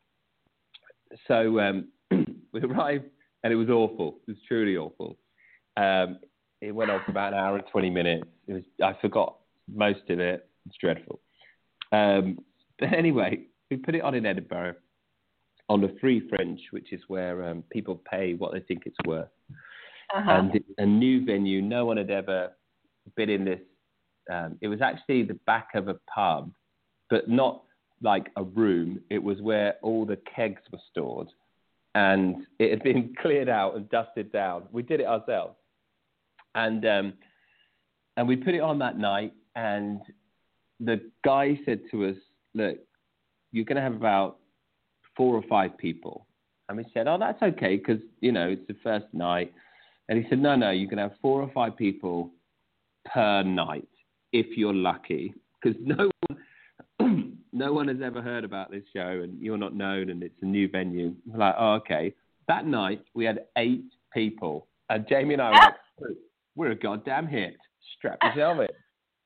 So um, we arrived, and it was awful. It was truly awful. Um, it went on for about an hour and twenty minutes. It was I forgot most of it. It's dreadful. Um, but anyway, we put it on in Edinburgh on the Free Fringe, which is where um, people pay what they think it's worth. Uh-huh. And it's a new venue. No one had ever been in this. Um, it was actually the back of a pub, but not like a room. It was where all the kegs were stored, and it had been cleared out and dusted down. We did it ourselves, and um, and we put it on that night. And the guy said to us, "Look, you're going to have about four or five people." And we said, "Oh, that's okay, because you know it's the first night." And he said, "No, no, you can have four or five people per night if you're lucky, because no one, no one has ever heard about this show, and you're not known, and it's a new venue." We're like, "Oh, okay." That night we had eight people, and Jamie and I were like, "We're a goddamn hit. Strap yourself in."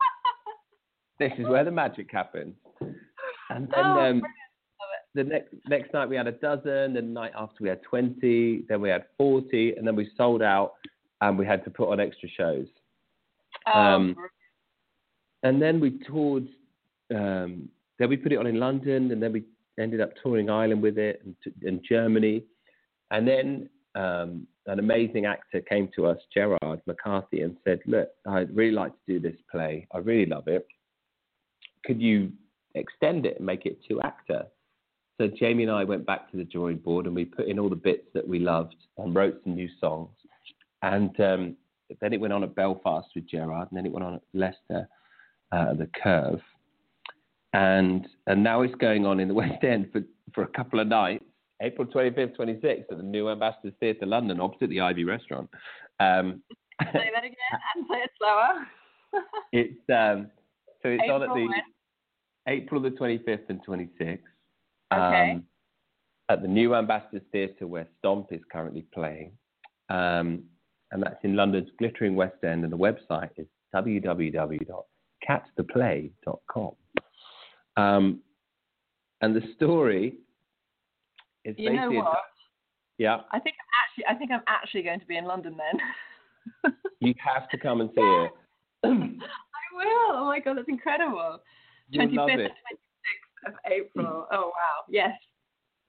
This is where the magic happens. And then oh, um, the next next night we had a dozen. The night after we had twenty. Then we had forty, and then we sold out, and we had to put on extra shows. Oh, um, and then we toured. Um, then we put it on in London, and then we ended up touring Ireland with it, and, and Germany. And then um, an amazing actor came to us, Gerard McCarthy, and said, "Look, I'd really like to do this play. I really love it. Could you extend it and make it two-actor?" So Jamie and I went back to the drawing board, and we put in all the bits that we loved and wrote some new songs. And um, then it went on at Belfast with Gerard, and then it went on at Leicester, uh, The Curve. And and now it's going on in the West End for, for a couple of nights, April twenty-fifth, twenty-sixth, at the New Ambassadors Theatre, London, opposite the Ivy Restaurant. Um, say that again and say it slower. it's um, so it's April on at the when? April the twenty-fifth and twenty-sixth. Okay. Um, at the New Ambassadors Theatre, where Stomp is currently playing. Um, and that's in London's glittering West End, and the website is w w w dot cat the play dot com. Um, and the story is you basically... know what? Yeah. I think I'm actually, I think I'm actually going to be in London then. You have to come and see it. I will. Oh my God, that's incredible. You'll love twenty-fifth it. and twenty-sixth of April. Oh wow. Yes,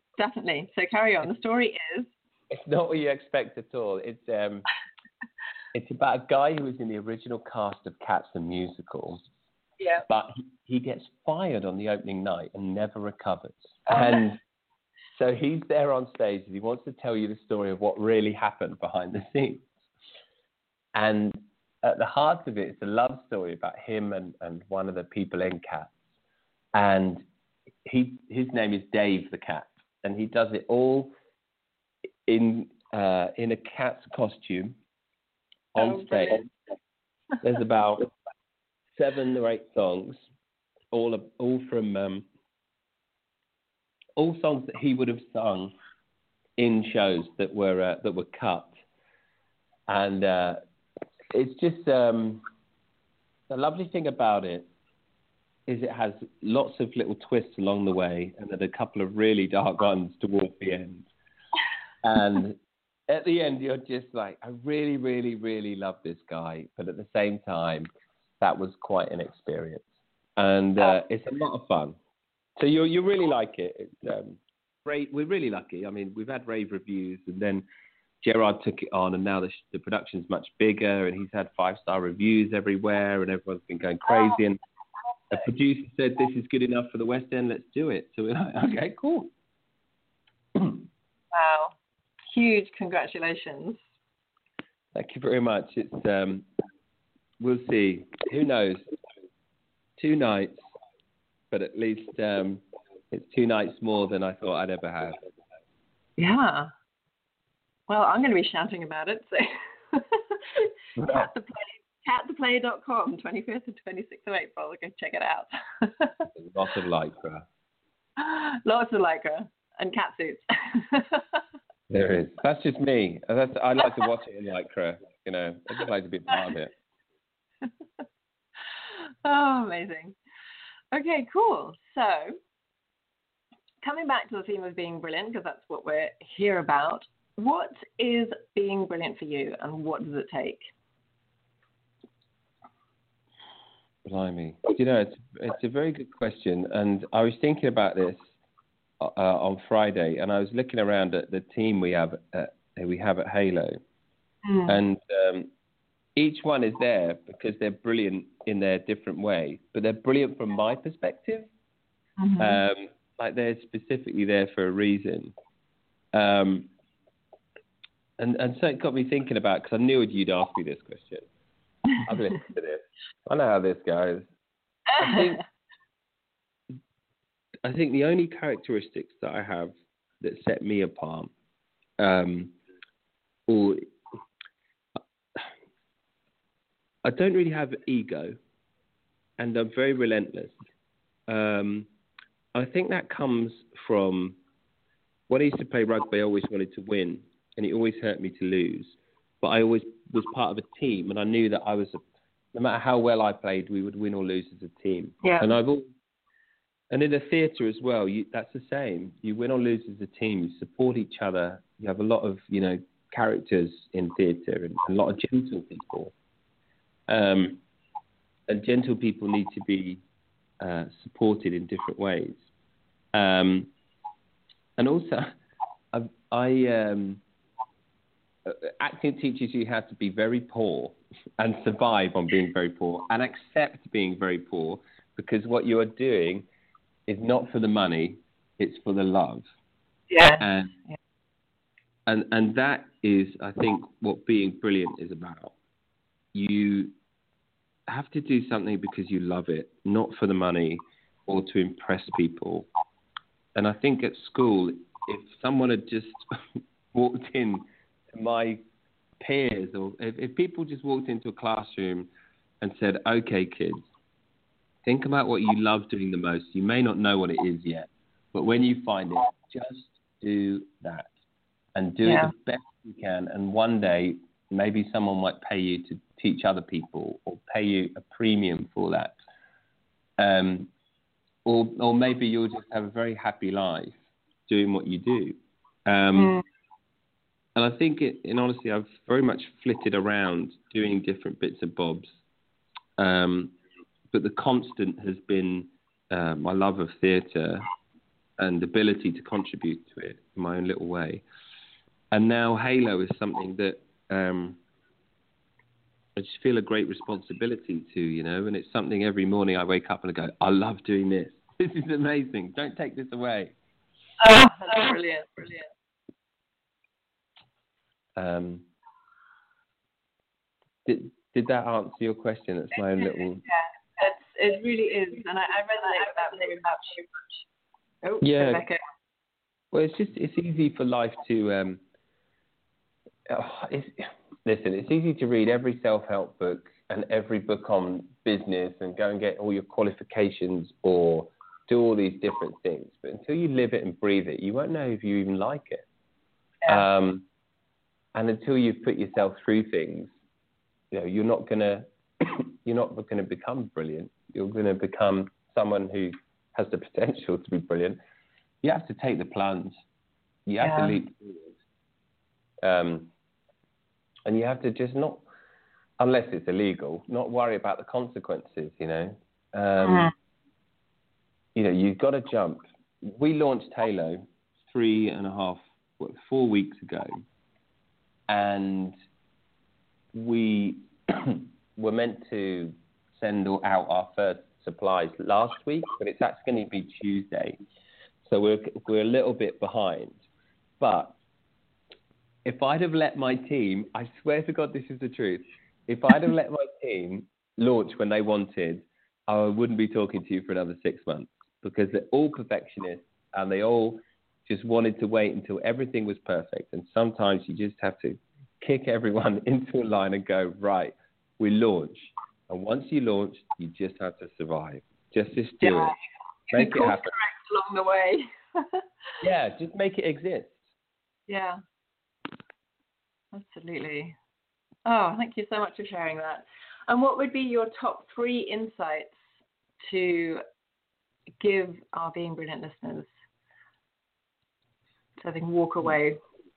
definitely. So carry on. The story is. It's not what you expect at all. It's um, it's about a guy who was in the original cast of Cats the Musical. Yeah. But he, he gets fired on the opening night and never recovers. Oh. And so he's there on stage and he wants to tell you the story of what really happened behind the scenes. And at the heart of it, it's a love story about him and, and one of the people in Cats. And he his name is Dave the Cat. And he does it all in uh, in a cat's costume on Oh, stage. brilliant. There's about seven or eight songs, all of, all from um, all songs that he would have sung in shows that were uh, that were cut, and uh, it's just um, the lovely thing about it is it has lots of little twists along the way, and then a couple of really dark ones towards the end, and at the end you're just like, I really, really, really love this guy, but at the same time, that was quite an experience, and uh, it's a lot of fun. So you you really like it. It's um, great. We're really lucky. I mean, we've had rave reviews, and then Gerard took it on, and now the, the production's much bigger, and he's had five star reviews everywhere, and everyone's been going crazy. And the producer said, "This is good enough for the West End. Let's do it." So we're like, "Okay, cool." Wow! Huge congratulations. Thank you very much. It's um, we'll see. Who knows? Two nights, but at least um, it's two nights more than I thought I'd ever have. Yeah. Well, I'm going to be shouting about it. So, cat the play, cat the play dot com, twenty-fifth and twenty-sixth of April. Go check it out. Lots of lycra. Lots of lycra and cat suits. There is. That's just me. That's, I like to watch it in lycra. You know, I just like to be part of it. Oh, amazing. Okay, cool. So, coming back to the theme of being brilliant, because that's what we're here about, what is being brilliant for you, and what does it take? Blimey. You know, it's, it's a very good question, and I was thinking about this uh, on Friday, and I was looking around at the team we have at, we have at Halo, mm. and um, each one is there because they're brilliant in their different way, but they're brilliant from my perspective. Mm-hmm. Um, like they're specifically there for a reason. Um, and, and so it got me thinking about, because I knew you'd ask me this question. I've listened to this. I know how this goes. I think, I think the only characteristics that I have that set me apart, um, or I don't really have ego, and I'm very relentless. Um, I think that comes from when I used to play rugby. I always wanted to win, and it always hurt me to lose. But I always was part of a team, and I knew that I was, a, no matter how well I played, we would win or lose as a team. Yeah. And I've always, and in the theatre as well, you, that's the same. You win or lose as a team. You support each other. You have a lot of, you know, characters in theatre, and a lot of gentle people. Um, and gentle people need to be uh, supported in different ways. Um, and also, I, I um, acting teaches you how to be very poor and survive on being very poor and accept being very poor, because what you are doing is not for the money, it's for the love. Yeah. And, yeah. and, and that is, I think, what being brilliant is about. You have to do something because you love it, not for the money or to impress people. And I think at school, if someone had just walked in to my peers, or if, if people just walked into a classroom and said, okay, kids, think about what you love doing the most. You may not know what it is yet, but when you find it, just do that and do yeah. it the best you can. And one day, maybe someone might pay you to teach other people, or pay you a premium for that. Um, or or maybe you'll just have a very happy life doing what you do. Um, mm. And I think, it, in honesty, I've very much flitted around doing different bits and bobs. Um, but the constant has been uh, my love of theatre and ability to contribute to it in my own little way. And now Halo is something that um, I just feel a great responsibility to, you know, and it's something every morning I wake up and I go, I love doing this. This is amazing. Don't take this away. Oh, that's brilliant, brilliant. Um, did did that answer your question? That's my own little. Yeah, it's, it really is, and I, I resonate with that very much. Oh, yeah. Rebecca. Well, it's just it's easy for life to. Um, oh, it's, listen, it's easy to read every self-help book and every book on business and go and get all your qualifications or do all these different things, but until you live it and breathe it, you won't know if you even like it. Yeah. Um, and until you've put yourself through things, you know, you're not gonna you're not gonna become brilliant. You're gonna become someone who has the potential to be brilliant. You have to take the plunge. You have Yeah. to leap forward. Um, and you have to just not, unless it's illegal, not worry about the consequences. You know. Um, Mm-hmm. You know, you've got to jump. We launched Halo three and a half, what, four weeks ago, and we were meant to send out our first supplies last week, but it's actually going to be Tuesday, so we're we're a little bit behind. But if I'd have let my team, I swear to God, this is the truth. If I'd have let my team launch when they wanted, I wouldn't be talking to you for another six months. Because they're all perfectionists and they all just wanted to wait until everything was perfect. And sometimes you just have to kick everyone into a line and go, right, we launch. And once you launch, you just have to survive. Just, just do Yeah. it. Make it happen. Correct along the way. Yeah, just make it exist. Yeah. Absolutely. Oh, thank you so much for sharing that. And what would be your top three insights to give our Being Brilliant listeners so they can walk away?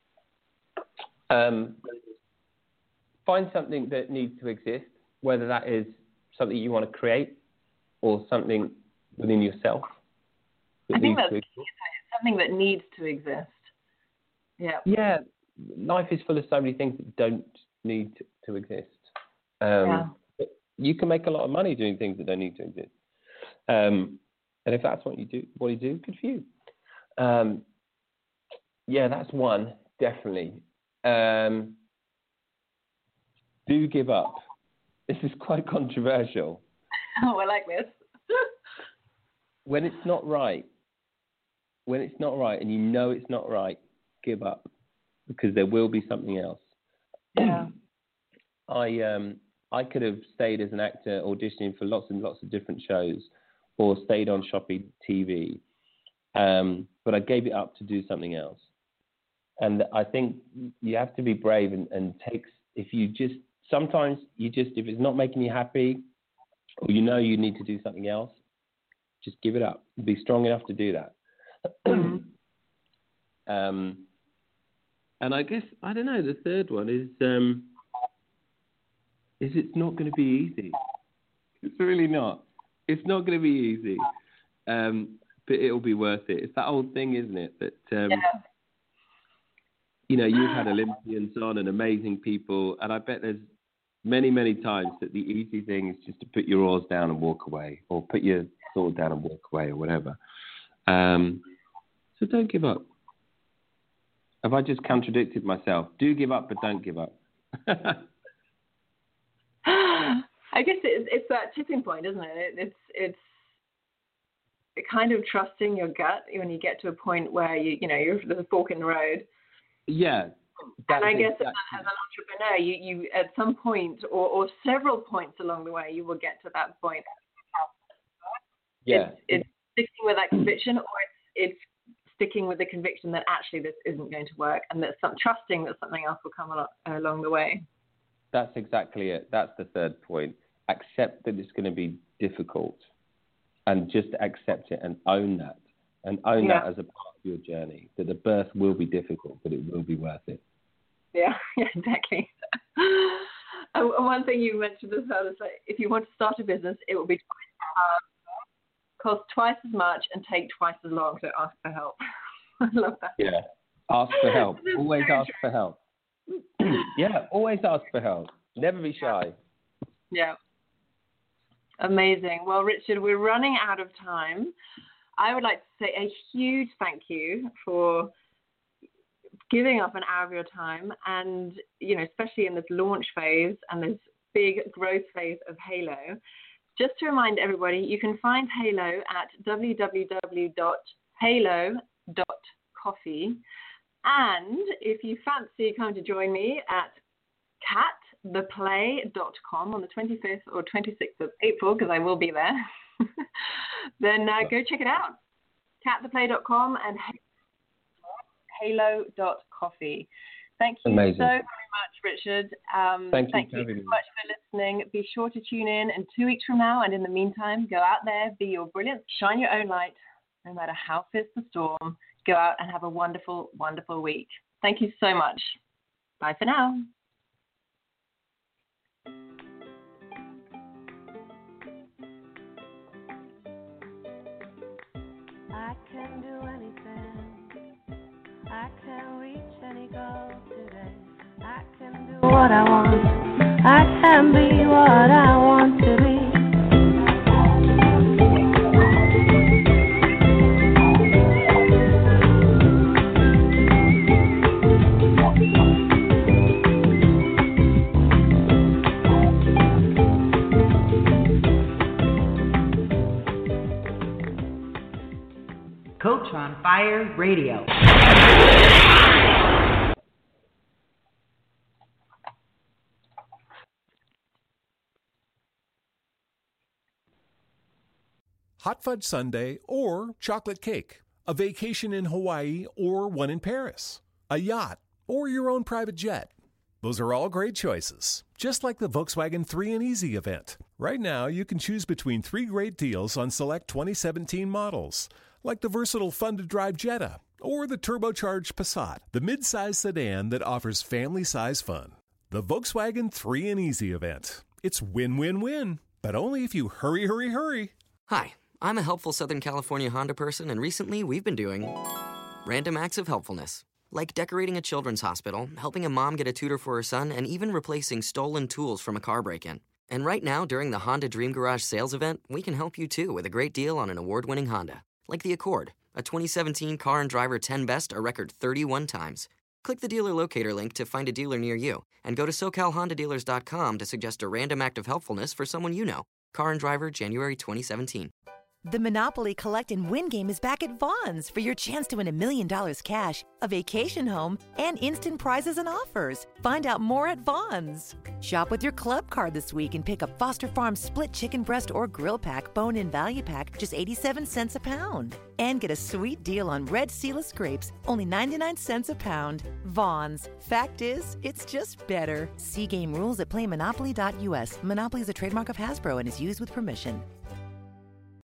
Um, find something that needs to exist, whether that is something you want to create or something within yourself. I think that's something that needs to exist. Yeah. Yeah, life is full of so many things that don't need to, to exist. Um, yeah. You can make a lot of money doing things that don't need to exist. Um, And if that's what you do, what you do, good for you. Um, yeah, that's one, definitely. Um, do give up. This is quite controversial. Oh, I like this. When it's not right, when it's not right and you know it's not right, give up, because there will be something else. Yeah. I um I could have stayed as an actor auditioning for lots and lots of different shows, or stayed on Shopping T V, um, but I gave it up to do something else. And I think you have to be brave and, and take, if you just, sometimes you just, if it's not making you happy, or you know you need to do something else, just give it up. Be strong enough to do that. um, and I guess, I don't know, the third one is, um, is it's not going to be easy. It's really not. It's not going to be easy, um, but it'll be worth it. It's that old thing, isn't it? That, um, yeah. you know, you've had Olympians on and amazing people, and I bet there's many, many times that the easy thing is just to put your oars down and walk away, or put your sword down and walk away, or whatever. Um, so don't give up. Have I just contradicted myself? Do give up, but don't give up. I guess it's, it's that tipping point, isn't it? It's it's kind of trusting your gut when you get to a point where you you know you're there's a fork in the road. Yeah. And I guess exactly. as an entrepreneur, you, you at some point or, or several points along the way, you will get to that point. Yeah. It's, it's sticking with that conviction, or it's, it's sticking with the conviction that actually this isn't going to work, and that some trusting that something else will come along, along the way. That's exactly it. That's the third point. Accept that it's going to be difficult, and just accept it and own that, and own yeah. that as a part of your journey. That the birth will be difficult, but it will be worth it. Yeah, yeah, exactly. And one thing you mentioned as well is like, if you want to start a business, it will be twice as hard, cost twice as much, and take twice as long. So ask for help. I love that. Yeah, ask for help. Always so ask for help. Yeah, always ask for help. Never be shy. Yeah. Amazing. Well, Richard, we're running out of time. I would like to say a huge thank you for giving up an hour of your time, and, you know, especially in this launch phase and this big growth phase of Halo. Just to remind everybody, you can find Halo at w w w dot halo dot coffee. And if you fancy coming to join me at cat the play dot com on the twenty-fifth or twenty-sixth of April, because I will be there, then uh, go check it out. cat the play dot com and halo dot coffee. Thank you Amazing. so very much, Richard. Um, thank you, thank you so much for listening. Be sure to tune in in two weeks from now. And in the meantime, go out there, be your brilliance, shine your own light, no matter how fierce the storm. Go out and have a wonderful, wonderful week. Thank you so much. Bye for now. I can do anything. I can reach any goal today. I can do what I want. I can be what I want to be. Coach on Fire Radio. Hot fudge sundae or chocolate cake, a vacation in Hawaii or one in Paris, a yacht or your own private jet. Those are all great choices, just like the Volkswagen three and Easy event. Right now, you can choose between three great deals on select twenty seventeen models, like the versatile fun-to-drive Jetta or the turbocharged Passat, the mid-size sedan that offers family-size fun. The Volkswagen three and Easy event. It's win-win-win, but only if you hurry, hurry, hurry. Hi, I'm a helpful Southern California Honda person, and recently we've been doing random acts of helpfulness. Like decorating a children's hospital, helping a mom get a tutor for her son, and even replacing stolen tools from a car break-in. And right now, during the Honda Dream Garage sales event, we can help you too with a great deal on an award-winning Honda. Like the Accord, a twenty seventeen Car and Driver ten Best a record thirty-one times. Click the dealer locator link to find a dealer near you, and go to so cal honda dealers dot com to suggest a random act of helpfulness for someone you know. Car and Driver, January twenty seventeen. The Monopoly Collect and Win game is back at Vons for your chance to win a million dollars cash, a vacation home, and instant prizes and offers. Find out more at Vons. Shop with your club card this week and pick up Foster Farms split chicken breast or grill pack, bone-in value pack, just eighty-seven cents a pound. And get a sweet deal on red seedless grapes, only ninety-nine cents a pound. Vons. Fact is, it's just better. See game rules at play monopoly dot u s. Monopoly is a trademark of Hasbro and is used with permission.